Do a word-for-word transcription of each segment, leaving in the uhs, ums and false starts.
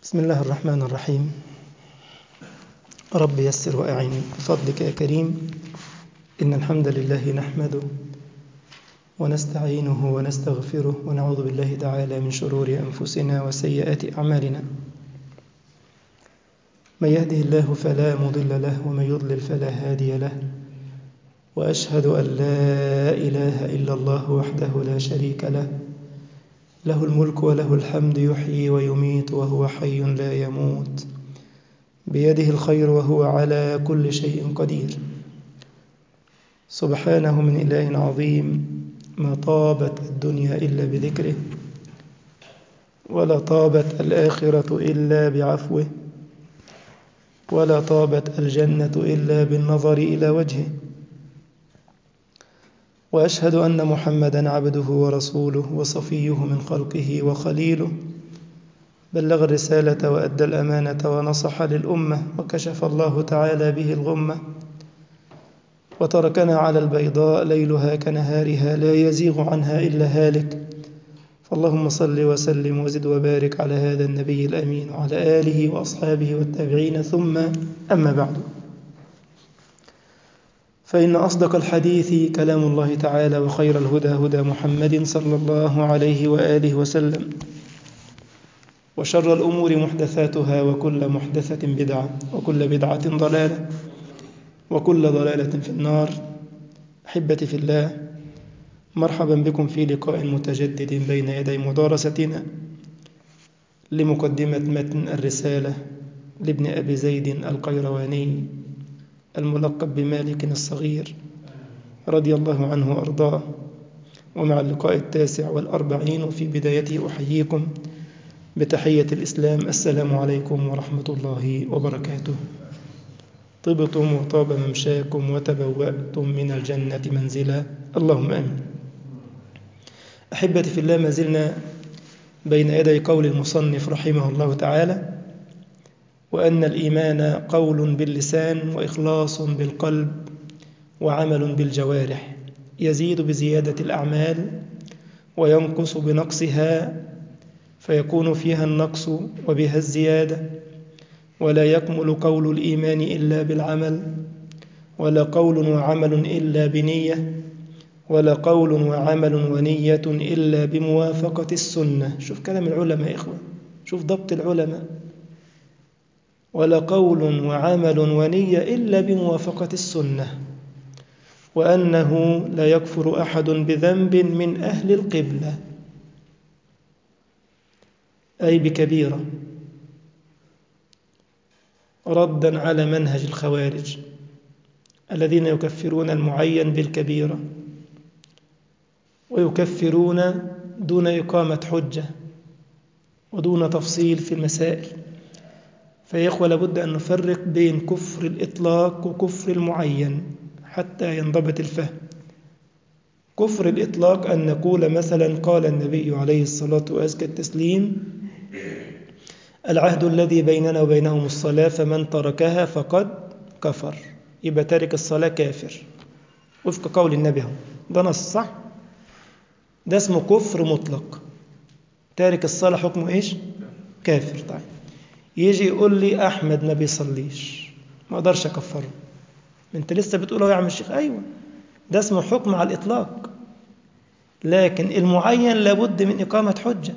بسم الله الرحمن الرحيم. رب يسر وأعن بفضلك يا كريم. إن الحمد لله نحمده ونستعينه ونستغفره ونعوذ بالله تعالى من شرور أنفسنا وسيئات أعمالنا. من يهده الله فلا مضل له ومن يضلل فلا هادي له، وأشهد أن لا إله إلا الله وحده لا شريك له، له الملك وله الحمد يحيي ويميت وهو حي لا يموت، بيده الخير وهو على كل شيء قدير. سبحانه من إله عظيم، ما طابت الدنيا إلا بذكره، ولا طابت الآخرة إلا بعفوه، ولا طابت الجنة إلا بالنظر إلى وجهه. وأشهد أن محمدًا عبده ورسوله وصفيه من خلقه وخليله، بلغ الرسالة وأدى الأمانة ونصح للأمة، وكشف الله تعالى به الغمة، وتركنا على البيضاء ليلها كنهارها لا يزيغ عنها إلا هالك. فاللهم صل وسلم وزد وبارك على هذا النبي الأمين وعلى آله وأصحابه والتابعين، ثم أما بعد، فإن أصدق الحديث كلام الله تعالى، وخير الهدى هدى محمد صلى الله عليه وآله وسلم، وشر الأمور محدثاتها، وكل محدثة بدعة، وكل بدعة ضلالة، وكل ضلالة في النار. أحبتي في الله، مرحبا بكم في لقاء متجدد بين يدي مدارستنا لمقدمة متن الرسالة لابن أبي زيد القيرواني الملقب بمالك الصغير رضي الله عنه وأرضاه، ومع اللقاء التاسع والأربعين. وفي بدايته أحييكم بتحية الإسلام: السلام عليكم ورحمة الله وبركاته. طبتم وطاب ممشاكم وتبوأتم من الجنة منزلا، اللهم آمين. أحبتي في الله، ما زلنا بين يدي قول المصنف رحمه الله تعالى: وأن الإيمان قول باللسان، وإخلاص بالقلب، وعمل بالجوارح، يزيد بزيادة الأعمال وينقص بنقصها، فيكون فيها النقص وبها الزيادة. ولا يكمل قول الإيمان إلا بالعمل، ولا قول وعمل إلا بنية، ولا قول وعمل ونية إلا بموافقة السنة. شوف كلام العلماء يا إخوة، شوف ضبط العلماء: ولا قول وعمل ونية إلا بموافقة السنة. وأنه لا يكفر أحد بذنب من أهل القبلة، أي بكبيرة، ردا على منهج الخوارج الذين يكفرون المعين بالكبيرة، ويكفرون دون إقامة حجة ودون تفصيل في المسائل. فيا إخوة، لابد أن نفرق بين كفر الإطلاق وكفر المعين حتى ينضبط الفهم. كفر الإطلاق أن نقول مثلا: قال النبي عليه الصلاة وأزكى التسليم: العهد الذي بيننا وبينهم الصلاة، فمن تركها فقد كفر. يبقى تارك الصلاة كافر وفق قول النبي. ده نص صح؟ ده اسمه كفر مطلق. تارك الصلاة حكمه إيش؟ كافر. طيب، يجي يقول لي: أحمد ما بيصليش، ما أقدرش أكفره. أنت لسه بتقوله يا عم الشيخ. أيوة، ده اسمه حكم على الإطلاق، لكن المعين لابد من إقامة حجة،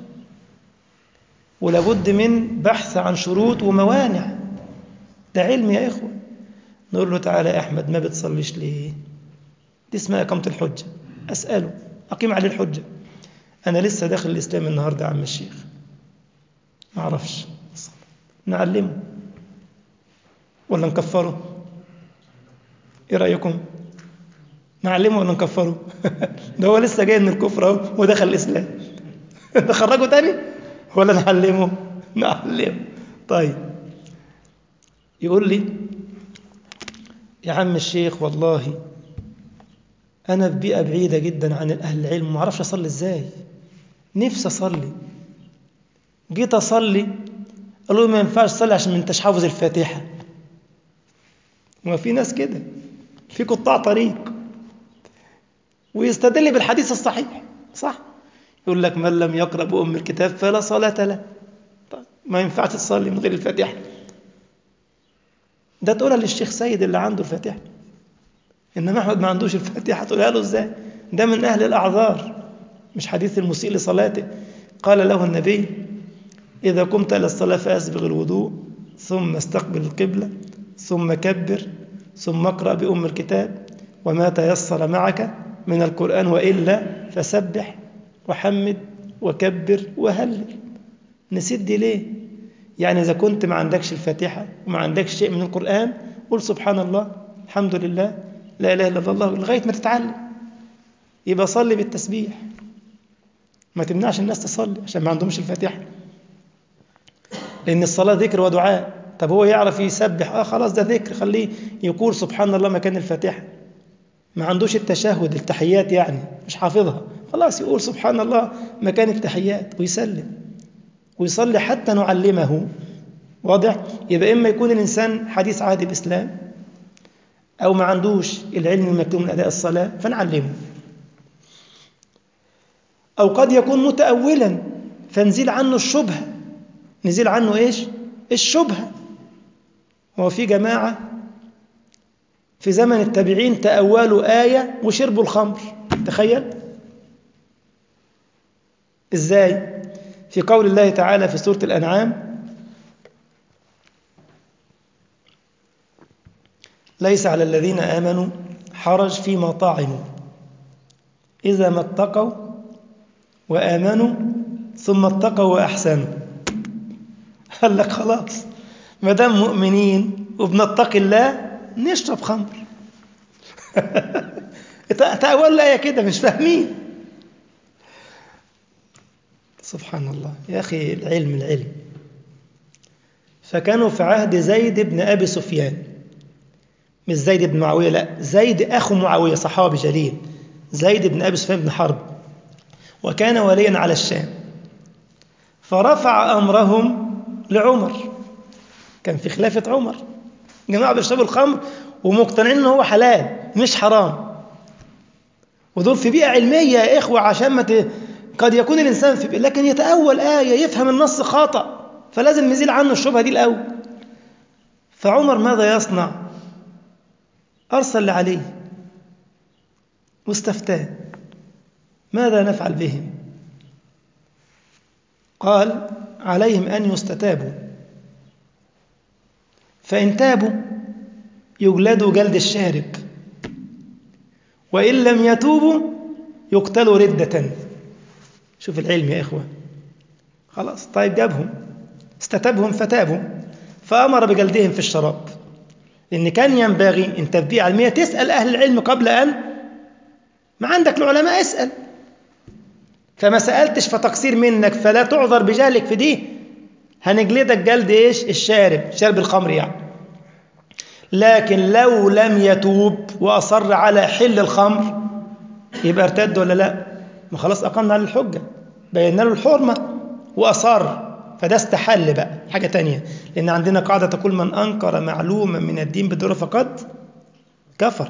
ولابد من بحث عن شروط وموانع. ده علم يا إخوة. نقول له: تعالى يا أحمد، ما بتصليش ليه؟ دي اسمها إقامة الحجة. أسأله، أقيم عليه الحجة: أنا لسه داخل الإسلام النهاردة يا عم الشيخ، ما أعرفش. نعلمه ولا نكفره؟ إيه رأيكم؟ نعلمه ولا نكفره؟ ده هو لسه جاي من الكفر اهو ودخل الإسلام. نخرجه تاني ولا نعلمه؟ نعلمه. طيب، يقول لي: يا عم الشيخ، والله أنا في بيئة بعيدة جدا عن أهل العلم، ما أعرفش أصلي إزاي، نفسي أصلي. جيت أصلي قالوا لي: ما ينفعش تصلي عشان ما أنتش حافظ الفاتحة. وما في ناس كده، في قطاع طريق، ويستدل بالحديث الصحيح صح، يقول لك: من لم يقرأ بأم الكتاب فلا صلاة له. طيب، ما ينفعش تصلي من غير الفاتحة. ده تقولها للشيخ سيد اللي عنده الفاتحة، إنما أحمد ما عندوش الفاتحة، تقولها له إزاي؟ ده من أهل الأعذار. مش حديث المسيء لصلاته قال له النبي إذا قمت إلى الصلاة فأسبغ الوضوء ثم استقبل القبلة ثم كبر ثم اقرأ بأم الكتاب وما تيسر معك من القرآن وإلا فسبح وحمد وكبر وهلل. نسيت دي ليه؟ يعني إذا كنت ما عندكش الفاتحة وما عندكش شيء من القرآن قل سبحان الله الحمد لله لا إله إلا الله لغاية ما تتعلم. يبقى صلي بالتسبيح، ما تمنعش الناس تصلي عشان ما عندهمش الفاتحة، لأن الصلاة ذكر ودعاء. طب هو يعرف يسبح، آه خلاص ده ذكر، خليه يقول سبحان الله مكان الفاتحة. ما عندوش التشهد التحيات يعني مش حافظها، خلاص يقول سبحان الله مكان التحيات ويسلم ويصلي حتى نعلمه. واضح؟ يبقى إما يكون الإنسان حديث عهد الإسلام أو ما عندوش العلم المكتوب من أداء الصلاة فنعلمه، أو قد يكون متأولا فنزيل عنه الشبهة. نزيل عنه إيش؟ الشبهة. هو في جماعة في زمن التابعين تأولوا آية وشربوا الخمر، تخيل إزاي؟ في قول الله تعالى في سورة الأنعام ليس على الذين آمنوا حرج فيما طعموا إذا ما اتقوا وآمنوا ثم اتقوا وأحسنوا. قال لك خلاص ما دام مؤمنين وبنتقي الله نشرب خمر. تأول الآية كده مش فاهمين. سبحان الله يا أخي، العلم العلم. فكانوا في عهد زيد بن أبي سفيان، مش زيد بن معاوية، لا زيد أخو معاوية صحابي جليل، زيد بن أبي سفيان بن حرب، وكان وليا على الشام. فرفع أمرهم لعمر، كان في خلافة عمر جماعة بيشربوا الخمر ومقتنعين أنه هو حلال مش حرام، ودول في بيئة علمية يا إخوة عشان ما ت... قد يكون الإنسان في بيئة لكن يتأول آية يفهم النص خطأ، فلازم نزيل عنه الشبهة دي الأول. فعمر ماذا يصنع؟ أرسل عليه واستفتاه ماذا نفعل بهم؟ قال عليهم أن يستتابوا، فإن تابوا يجلدوا جلد الشارب، وإن لم يتوبوا يقتلوا ردة. شوف العلم يا إخوة. خلاص طيب جابهم استتابهم فتابوا، فأمر بجلدهم في الشراب، لأن كان ينبغي أن تبدي علمية تسأل أهل العلم قبل أن ما عندك العلماء اسأل، فما سألتش فتقصير منك فلا تعذر بجهلك في دي، هنجلدك جلد إيش؟ الشارب، شارب الخمر يعني. لكن لو لم يتوب وأصر على حل الخمر يبقى ارتد ولا لا؟ ما خلاص أقمنا على الحجة، بينا له الحرمة وأصر، فده استحل بقى حاجة تانية، لأن عندنا قاعدة تقول من أنكر معلوما من الدين بالضرورة فقد كفر.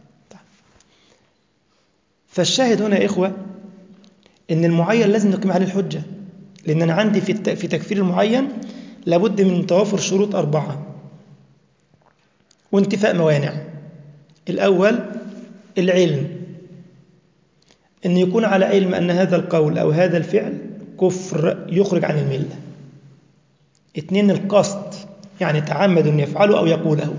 فالشاهد هنا يا إخوة إن المعين لازم نقيم عليه الحجة، لأن أنا عندي في في تكفير المعين لابد من توافر شروط أربعة وانتفاء موانع. الأول العلم، أن يكون على علم أن هذا القول أو هذا الفعل كفر يخرج عن الملة. اثنين القصد، يعني تعمد أن يفعله أو يقوله.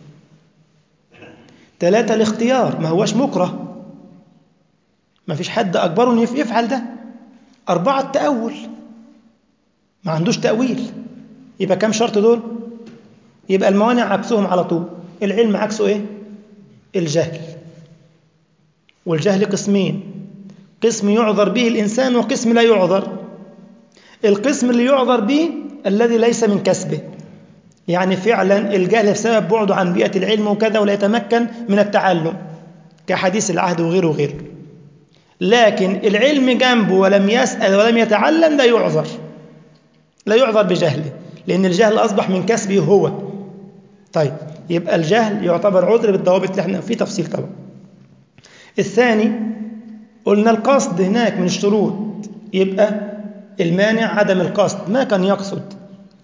ثلاثة الاختيار، ما هوش مكره، ما فيش حد أجبره أن يفعل ده. أربعة التأول، ما عندوش تأويل. يبقى كم شرط دول؟ يبقى الموانع عكسهم على طول. العلم عكسه إيه؟ الجهل. والجهل قسمين، قسم يعذر به الإنسان وقسم لا يعذر. القسم اللي يعذر به الذي ليس من كسبه، يعني فعلا الجهل بسبب بعده عن بيئة العلم وكذا ولا يتمكن من التعلم كحديث العهد وغيره وغيره. لكن العلم جنبه ولم يسأل ولم يتعلم لا يعذر، لا يعذر بجهله، لأن الجهل أصبح من كسبه هو. طيب يبقى الجهل يعتبر عذر بالضوابط اللي احنا في تفصيل طبعا. الثاني قلنا القصد هناك من الشروط، يبقى المانع عدم القصد، ما كان يقصد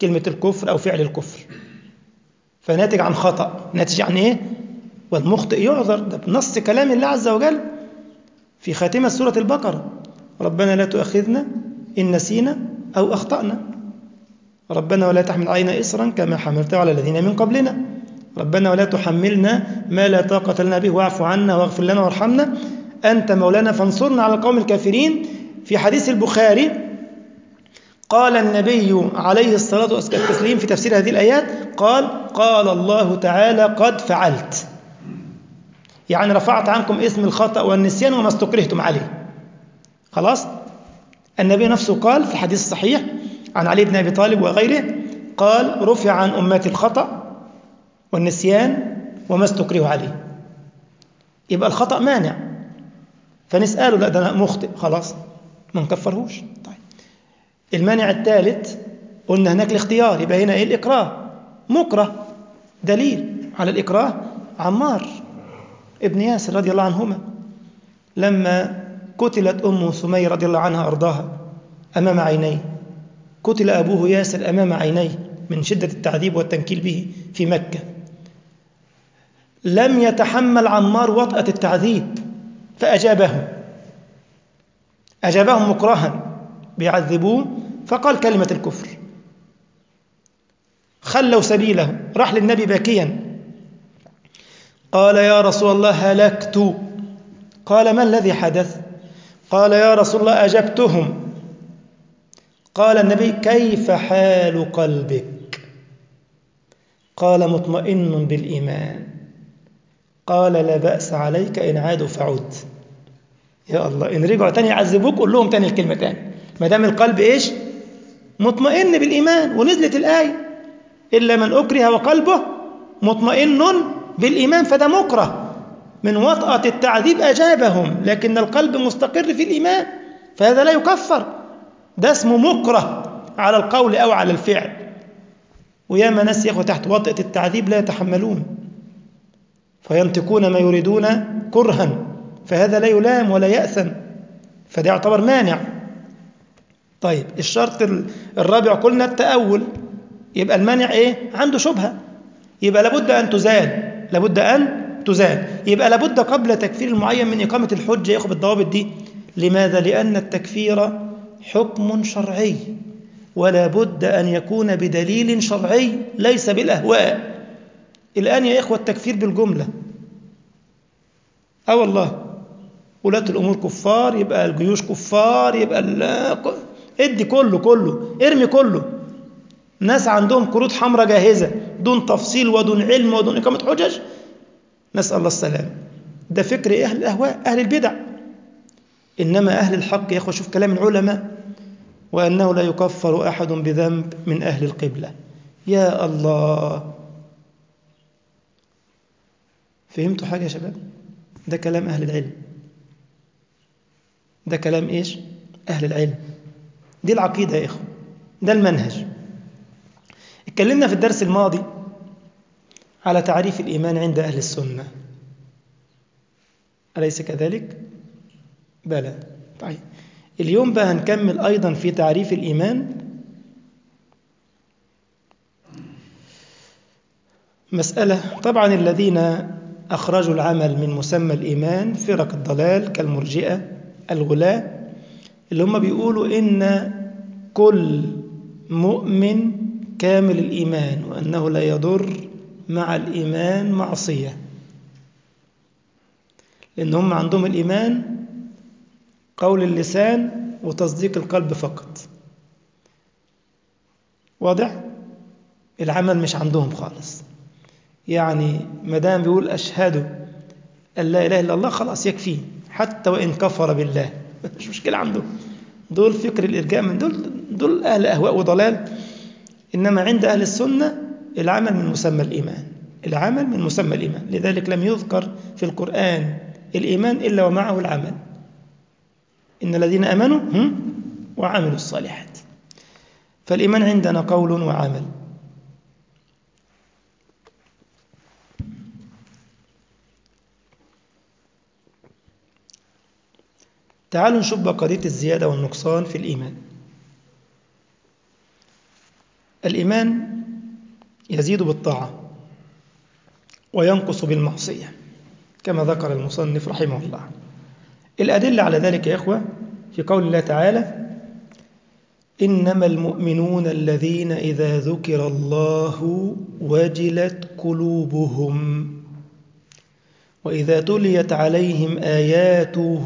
كلمة الكفر أو فعل الكفر، فناتج عن خطأ. ناتج عن إيه؟ والمخطئ يعذر، ده بنص كلام الله عز وجل في خاتمة سورة البقرة: ربنا لا تؤاخذنا إن نسينا أو أخطأنا، ربنا ولا تحمل علينا إصرا كما حملته على الذين من قبلنا، ربنا ولا تحملنا ما لا طاقة لنا به واعف عنا واغفر لنا وارحمنا أنت مولانا فانصرنا على القوم الكافرين. في حديث البخاري قال النبي عليه الصلاة والتسليم في تفسير هذه الآيات، قال قال الله تعالى قد فعلت، يعني رفعت عنكم اسم الخطأ والنسيان وما استكرهتم عليه. خلاص، النبي نفسه قال في الحديث الصحيح عن علي بن أبي طالب وغيره، قال رفع عن أمتي الخطأ والنسيان وما استكره عليه. يبقى الخطأ مانع، فنسأله لا ده مخطئ، خلاص ما نكفرهوش. طيب المانع الثالث قلنا هناك الاختيار، يبقى هنا ايه؟ الإكراه، مكره. دليل على الإكراه عمار ابن ياسر رضي الله عنهما لما قتلت أم سمية رضي الله عنها أرضاها أمام عينيه، قتل أبوه ياسر أمام عينيه من شدة التعذيب والتنكيل به في مكة، لم يتحمل عمار وطأة التعذيب فأجابه، أجابهم مكرها بيعذبوه، فقال كلمة الكفر، خلوا سبيله، راح للنبي باكيا قال يا رسول الله هلكت. قال ما الذي حدث؟ قال يا رسول الله أجبتهم. قال النبي كيف حال قلبك؟ قال مطمئن بالإيمان. قال لا بأس عليك إن عادوا فعود. يا الله، إن رجعوا تاني يعذبوك قول لهم تاني الكلمة تاني، ما دام القلب إيش؟ مطمئن بالإيمان. ونزلت الآية إلا من أكره وقلبه مطمئن بالإيمان، فده مكره من وطأة التعذيب أجابهم، لكن القلب مستقر في الإيمان، فهذا لا يكفر، ده اسمه مكره على القول أو على الفعل. وياما ناس يأخذ تحت وطأة التعذيب لا يتحملون فينطقون ما يريدون كرها، فهذا لا يلام ولا يأثم، فده يعتبر مانع. طيب الشرط الرابع قلنا التأول، يبقى المانع إيه؟ عنده شبهة، يبقى لابد أن تزال، لابد أن تزال. يبقى لابد قبل تكفير المعين من إقامة الحجة يأخذ الضوابط دي. لماذا؟ لأن التكفير حكم شرعي، ولا بد أن يكون بدليل شرعي ليس بالأهواء. الآن يا إخوة التكفير بالجملة، أه والله ولاة الأمور كفار، يبقى الجيوش كفار، يبقى ادي كله كله ارمي كله. ناس عندهم كروت حمراء جاهزة دون تفصيل ودون علم ودون إقامة حجج، نسأل الله السلام. ده فكر أهل الأهواء أهل البدع. إنما أهل الحق يا أخوة شوف كلام العلماء، وأنه لا يكفر أحد بذنب من أهل القبلة. يا الله، فهمتوا حاجة يا شباب؟ ده كلام أهل العلم، ده كلام إيش؟ أهل العلم. دي العقيدة يا إخوة، ده المنهج. اتكلمنا في الدرس الماضي على تعريف الإيمان عند أهل السنة، أليس كذلك؟ بلى. طيب اليوم بقى هنكمل أيضا في تعريف الإيمان مسألة. طبعا الذين أخرجوا العمل من مسمى الإيمان فرق الضلال كالمرجئة الغلاة، اللي هم بيقولوا إن كل مؤمن كامل الإيمان، وأنه لا يضر مع الإيمان معصية، لأن هم عندهم الإيمان قول اللسان وتصديق القلب فقط. واضح؟ العمل مش عندهم خالص، يعني مدام بيقول أشهد أن لا إله إلا الله خلاص يكفي، حتى وإن كفر بالله مش مشكلة عندهم. دول فكر الإرجاء من دول، دول أهل أهواء وضلال. إنما عند أهل السنة العمل من مسمى الإيمان، العمل من مسمى الإيمان، لذلك لم يذكر في القرآن الإيمان إلا ومعه العمل. إن الذين آمنوا هم وعملوا الصالحات. فالإيمان عندنا قول وعمل. تعالوا نشوف قضية الزيادة والنقصان في الإيمان. الإيمان يزيد بالطاعة وينقص بالمعصية كما ذكر المصنف رحمه الله. الأدلة على ذلك يا إخوة في قول الله تعالى: إنما المؤمنون الذين إذا ذكر الله وجلت قلوبهم وإذا تليت عليهم آياته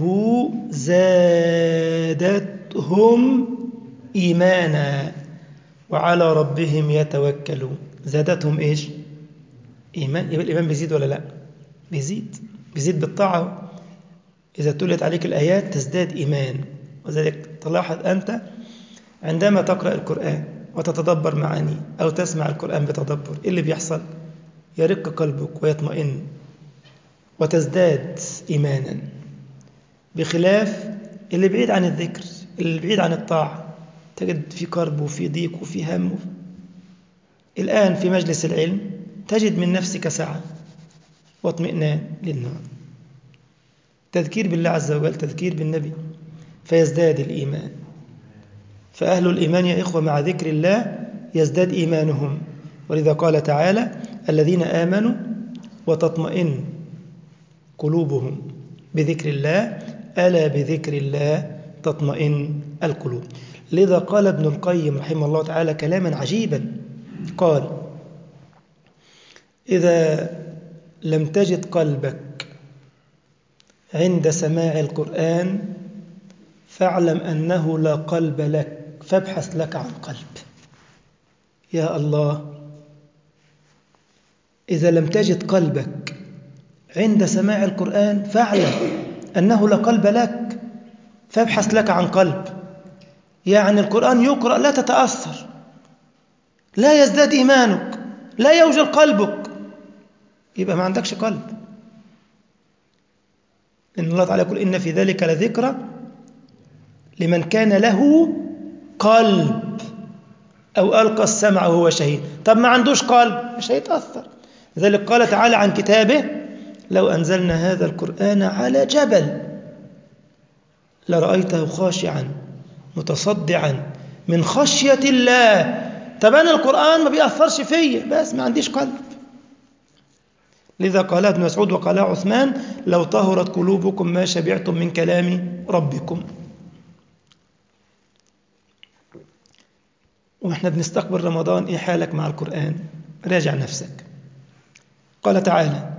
زادتهم إيمانا وعلى ربهم يتوكلون. زادتهم إيش؟ إيمان. يبقى الإيمان بيزيد ولا لا؟ بيزيد بيزيد بالطاعة. إذا تليت عليك الآيات تزداد إيمان. وذلك تلاحظ أنت عندما تقرأ القرآن وتتدبر معانيه أو تسمع القرآن بتدبر، إيه اللي بيحصل؟ يرق قلبك ويطمئن وتزداد إيمانا، بخلاف اللي بعيد عن الذكر، اللي بعيد عن الطاعة، تجد في كرب وفي ضيق وفي هم. الآن في مجلس العلم تجد من نفسك سعة واطمئنان للنور، تذكير بالله عز وجل، تذكير بالنبي، فيزداد الإيمان. فأهل الإيمان يا إخوة مع ذكر الله يزداد إيمانهم، ولذا قال تعالى: الذين آمنوا وتطمئن قلوبهم بذكر الله ألا بذكر الله تطمئن القلوب. لذا قال ابن القيم رحمه الله تعالى كلاما عجيبا، قال: إذا لم تجد قلبك عند سماع القرآن فاعلم أنه لا قلب لك، فابحث لك عن قلب. يا الله، إذا لم تجد قلبك عند سماع القرآن فاعلم أنه لا قلب لك، فابحث لك عن قلب. يعني القرآن يقرأ لا تتأثر، لا يزداد إيمانك، لا يوجل قلبك، يبقى ما عندكش قلب. إن الله تعالى يقول: إن في ذلك لذكرى لمن كان له قلب أو ألقى السمع وهو شهيد. طب ما عندوش قلب مش هيتأثر. لذلك قال تعالى عن كتابه: لو أنزلنا هذا القرآن على جبل لرأيته خاشعا متصدعا من خشية الله. طب أنا القرآن ما بيأثرش فيا، بس ما عنديش قلب. لذا قال ابن مسعود وقال عثمان: لو طهرت قلوبكم ما شبعتم من كلام ربكم. وإحنا بنستقبل رمضان، إيه حالك مع القرآن؟ راجع نفسك. قال تعالى: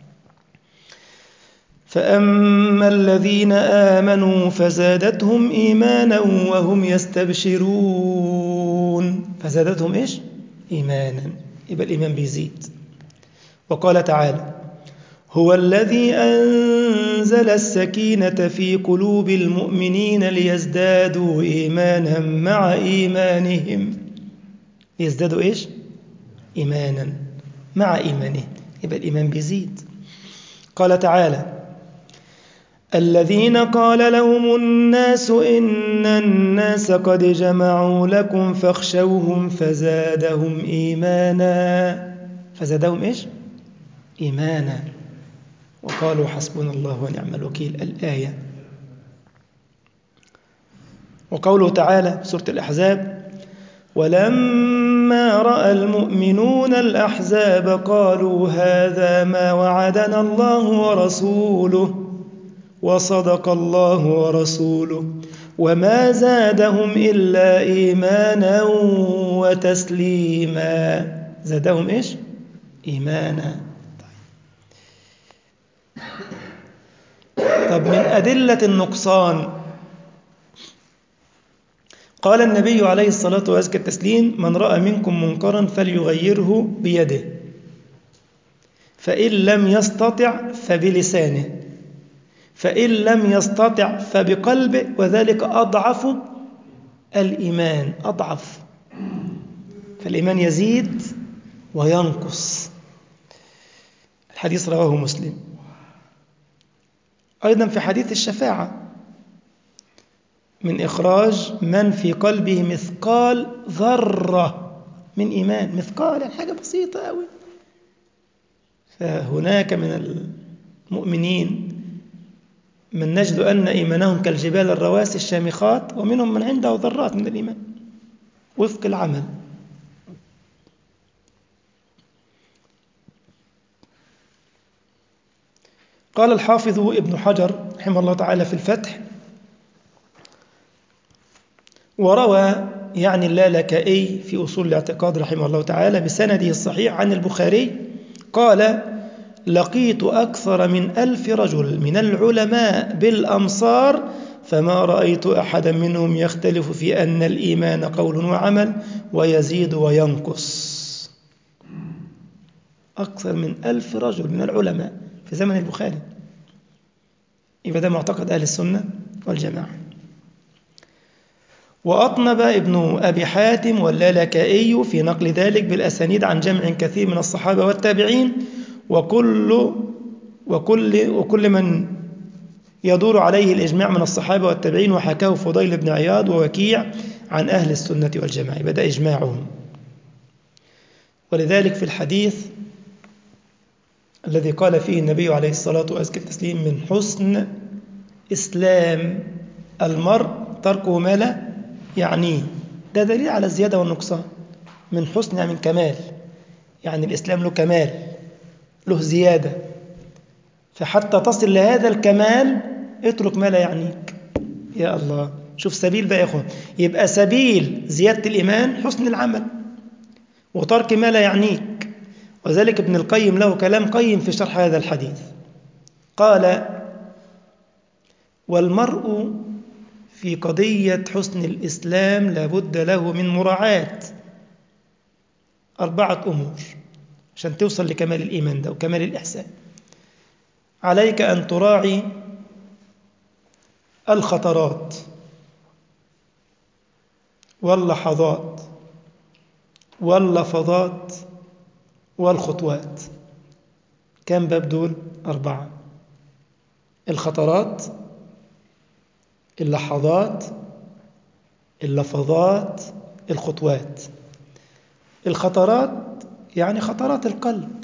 فأما الذين آمنوا فزادتهم إيمانا وهم يستبشرون. فزادتهم إيش؟ إيمانا. يبقى الإيمان بيزيد. وقال تعالى: هو الذي أنزل السكينة في قلوب المؤمنين ليزدادوا إيمانا مع إيمانهم. ليزدادوا إيش؟ إيمانا مع إيمانهم. يبقى الإيمان بيزيد. قال تعالى: الذين قال لهم الناس إن الناس قد جمعوا لكم فاخشوهم فزادهم إيمانا. فزادهم إيش؟ إيمانا. وقالوا حسبنا الله ونعم الوكيل. الآية. وقوله تعالى في سورة الأحزاب: ولما رأى المؤمنون الأحزاب قالوا هذا ما وعدنا الله ورسوله وصدق الله ورسوله وما زادهم إلا إيمانا وتسليما. زادهم إيش؟ إيمانا. طب من أدلة النقصان، قال النبي عليه الصلاة وأزكى التسليم: من رأى منكم منكرا فليغيره بيده، فإن لم يستطع فبلسانه، فإن لم يستطع فبقلبه، وذلك أضعف الإيمان. أضعف. فالإيمان يزيد وينقص. الحديث رواه مسلم. أيضا في حديث الشفاعة: من إخراج من في قلبه مثقال ذرة من إيمان. مثقال يعني حاجة بسيطة أوي. فهناك من المؤمنين من نجد أن إيمانهم كالجبال الرواسي الشامخات، ومنهم من عنده ذرات من الإيمان وفق العمل. قال الحافظ ابن حجر رحمه الله تعالى في الفتح: وروى يعني اللالكائي في أصول الاعتقاد رحمه الله تعالى بسنده الصحيح عن البخاري قال: لقيت أكثر من ألف رجل من العلماء بالأمصار فما رأيت أحدا منهم يختلف في أن الإيمان قول وعمل ويزيد وينقص. أكثر من ألف رجل من العلماء في زمن البخاري، يبقى ده معتقد أهل السنة والجماعة. وأطنب ابن أبي حاتم واللالكائي في نقل ذلك بالأسانيد عن جمع كثير من الصحابة والتابعين وكل, وكل, وكل من يدور عليه الإجماع من الصحابة والتابعين، وحكاه فضيل بن عياض ووكيع عن أهل السنة والجماعة، بدأ إجماعهم. ولذلك في الحديث الذي قال فيه النبي عليه الصلاة والتسليم: من حسن إسلام المرء تركه ما لا يعنيه، ده دليل على الزيادة والنقصان. من حسن يعني من كمال، يعني الإسلام له كمال، له زيادة، فحتى تصل لهذا الكمال اترك ما لا يعنيك. يا الله، شوف سبيل بقى يا أخوان. يبقى سبيل زيادة الإيمان حسن العمل وترك ما لا يعنيك. وذلك ابن القيم له كلام قيم في شرح هذا الحديث، قال: والمرء في قضية حسن الإسلام لابد له من مراعاة أربعة أمور عشان توصل لكمال الإيمان ده وكمال الإحسان. عليك أن تراعي الخطرات واللحظات واللفظات والخطوات. كم باب دول؟ أربعة: الخطرات، اللحظات، اللفظات، الخطوات. الخطرات يعني خطرات القلب،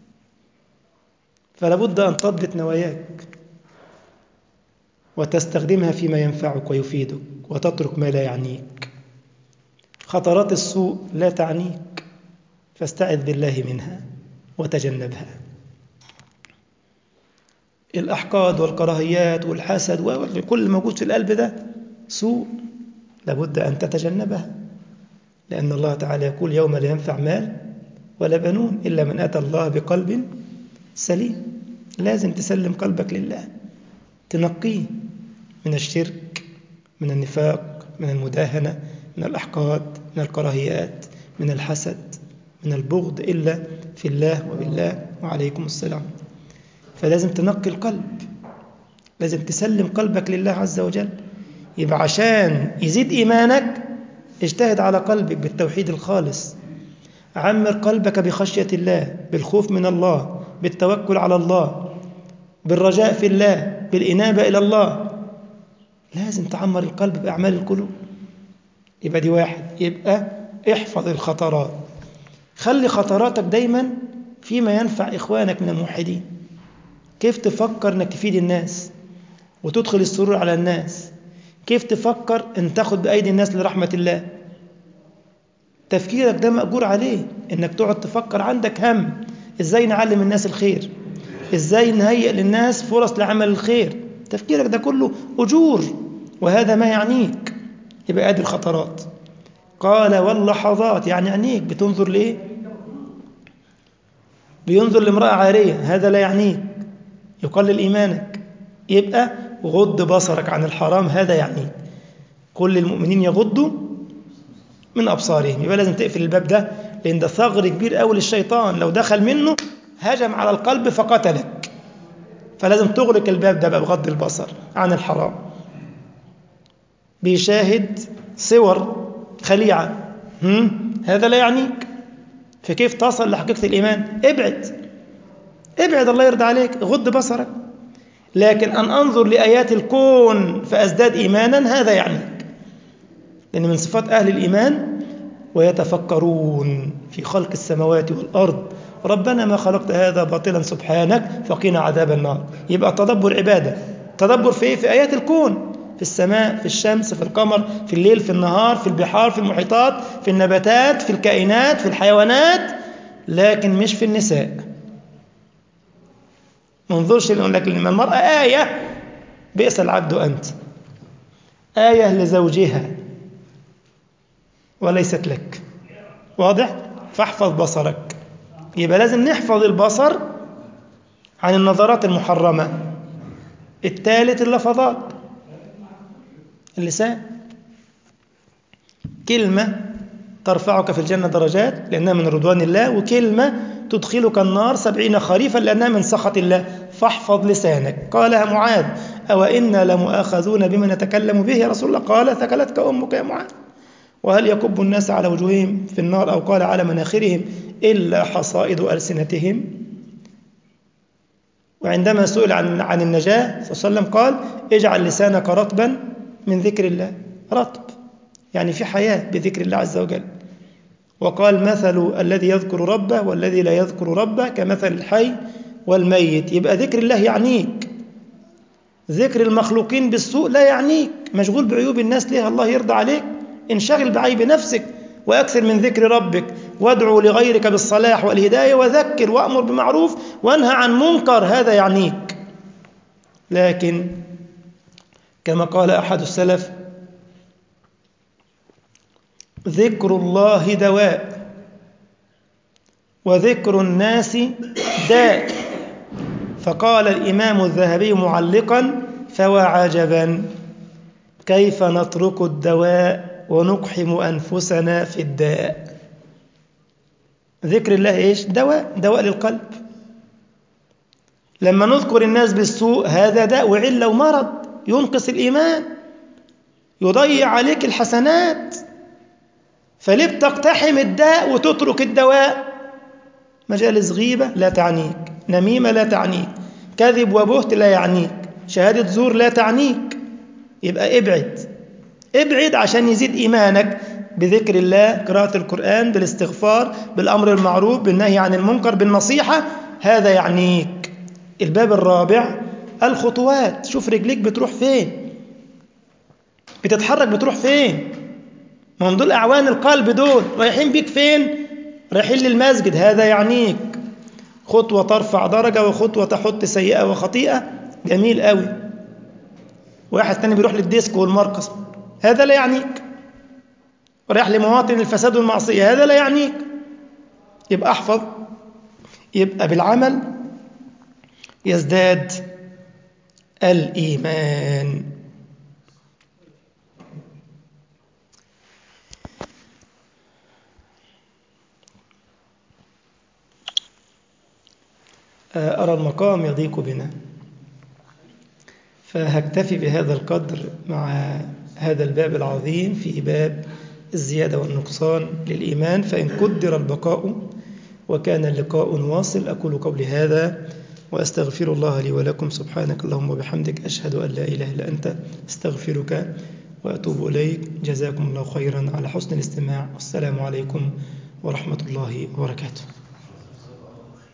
فلا بد أن تضبط نواياك وتستخدمها فيما ينفعك ويفيدك وتترك ما لا يعنيك. خطرات السوء لا تعنيك فاستعذ بالله منها وتجنبها. الأحقاد والكراهيات والحسد وكل موجود في القلب ده سوء، لابد أن تتجنبها، لأن الله تعالى يقول: يوم لا ينفع مال ولا بنون إلا من أتى الله بقلب سليم. لازم تسلم قلبك لله، تنقيه من الشرك، من النفاق، من المداهنة، من الأحقاد، من الكراهيات، من الحسد، من البغض، إلا في الله وبالله وعليكم السلام. فلازم تنقي القلب، لازم تسلم قلبك لله عز وجل. يبقى عشان يزيد إيمانك اجتهد على قلبك بالتوحيد الخالص، عمر قلبك بخشية الله، بالخوف من الله، بالتوكل على الله، بالرجاء في الله، بالإنابة إلى الله. لازم تعمر القلب بأعمال القلوب. يبقى دي واحد. يبقى احفظ الخطرات، خلي خطراتك دايما فيما ينفع إخوانك من الموحدين. كيف تفكر أنك تفيد الناس وتدخل السرور على الناس؟ كيف تفكر أن تاخد بأيدي الناس لرحمة الله؟ تفكيرك ده مأجور عليه، أنك تقعد تفكر، عندك هم إزاي نعلم الناس الخير، إزاي نهيئ للناس فرص لعمل الخير. تفكيرك ده كله أجور، وهذا ما يعنيك. يبقى ادي الخطرات. قال: واللحظات يعني عينيك بتنظر ليه؟ بينظر لامرأة عارية، هذا لا يعنيك، يقلل إيمانك. يبقى غض بصرك عن الحرام، هذا يعنيك. كل المؤمنين يغضوا من أبصارهم. يبقى لازم تقفل الباب ده، لأن ده ثغر كبير أول الشيطان، لو دخل منه هجم على القلب فقتلك. فلازم تغلق الباب ده بغض البصر عن الحرام. بيشاهد صور خليعة، هم؟ هذا لا يعنيك. فكيف تصل لحقيقة الإيمان؟ ابعد ابعد، الله يرضى عليك، غض بصرك. لكن أن أنظر لآيات الكون فأزداد إيمانا، هذا يعنيك، لأن من صفات أهل الإيمان: ويتفكرون في خلق السماوات والأرض ربنا ما خلقت هذا باطلا سبحانك فقنا عذاب النار. يبقى تدبر عبادة. تدبر في إيه؟ في آيات الكون، في السماء، في الشمس، في القمر، في الليل، في النهار، في البحار، في المحيطات، في النباتات، في الكائنات، في الحيوانات، لكن مش في النساء. ما ننظرش نقول لك لما المرأة آية بئس العبد أنت، آية لزوجها وليست لك. واضح؟ فاحفظ بصرك. يبقى لازم نحفظ البصر عن النظرات المحرمة. الثالث اللفظات، اللسان. كلمة ترفعك في الجنة درجات لأنها من رضوان الله، وكلمة تدخلك النار سبعين خريفا لأنها من سخط الله. فاحفظ لسانك. قالها معاذ: أو إنا لمؤاخذون بما نتكلم به يا رسول الله؟ قال: ثكلتك أمك يا معاذ. وهل يكب الناس على وجوههم في النار أو قال على مناخرهم إلا حصائد ألسنتهم؟ وعندما سئل عن عن النجاة صلى الله عليه وسلم قال: اجعل لسانك رطبا من ذكر الله. رطب يعني في حياة بذكر الله عز وجل. وقال: مثل الذي يذكر ربه والذي لا يذكر ربه كمثل الحي والميت. يبقى ذكر الله يعنيك. ذكر المخلوقين بالسوء لا يعنيك. مشغول بعيوب الناس ليه الله يرضى عليك؟ انشغل بعيب نفسك وأكثر من ذكر ربك. وادعو لغيرك بالصلاح والهداية وذكر وأمر بمعروف وانهى عن منكر. هذا يعنيك. لكن كما قال أحد السلف: ذكر الله دواء وذكر الناس داء. فقال الإمام الذهبي معلقا: فوعجبا كيف نترك الدواء ونقحم أنفسنا في الداء. ذكر الله إيش؟ دواء، دواء للقلب. لما نذكر الناس بالسوء هذا داء وعلة ومرض ينقص الإيمان، يضيع عليك الحسنات. فليه بتقتحم الداء وتترك الدواء؟ مجالس غيبة لا تعنيك، نميمة لا تعنيك، كذب وبهت لا يعنيك، شهادة زور لا تعنيك. يبقى ابعد ابعد عشان يزيد إيمانك بذكر الله، قراءة القرآن، بالاستغفار، بالأمر المعروف، بالنهي عن المنكر، بالنصيحة. هذا يعنيك. الباب الرابع الخطوات. شوف رجليك بتروح فين، بتتحرك بتروح فين. ما هم دول أعوان القلب، دول رايحين بيك فين؟ رايحين للمسجد. هذا يعنيك. خطوة ترفع درجة وخطوة تحط سيئة وخطيئة. جميل قوي. واحد تاني بيروح للديسك والمرقص. هذا لا يعنيك. رايح لمواطن الفساد والمعصية. هذا لا يعنيك. يبقى احفظ. يبقى بالعمل يزداد الإيمان. أرى المقام يضيق بنا، فهكتفي بهذا القدر مع هذا الباب العظيم في باب الزيادة والنقصان للإيمان. فإن قدر البقاء وكان اللقاء واصل. أقول قولي هذا وأستغفر الله لي ولكم. سبحانك اللهم وبحمدك، أشهد أن لا إله إلا أنت، استغفرك وأتوب إليك. جزاكم الله خيرا على حسن الاستماع. والسلام عليكم ورحمة الله وبركاته.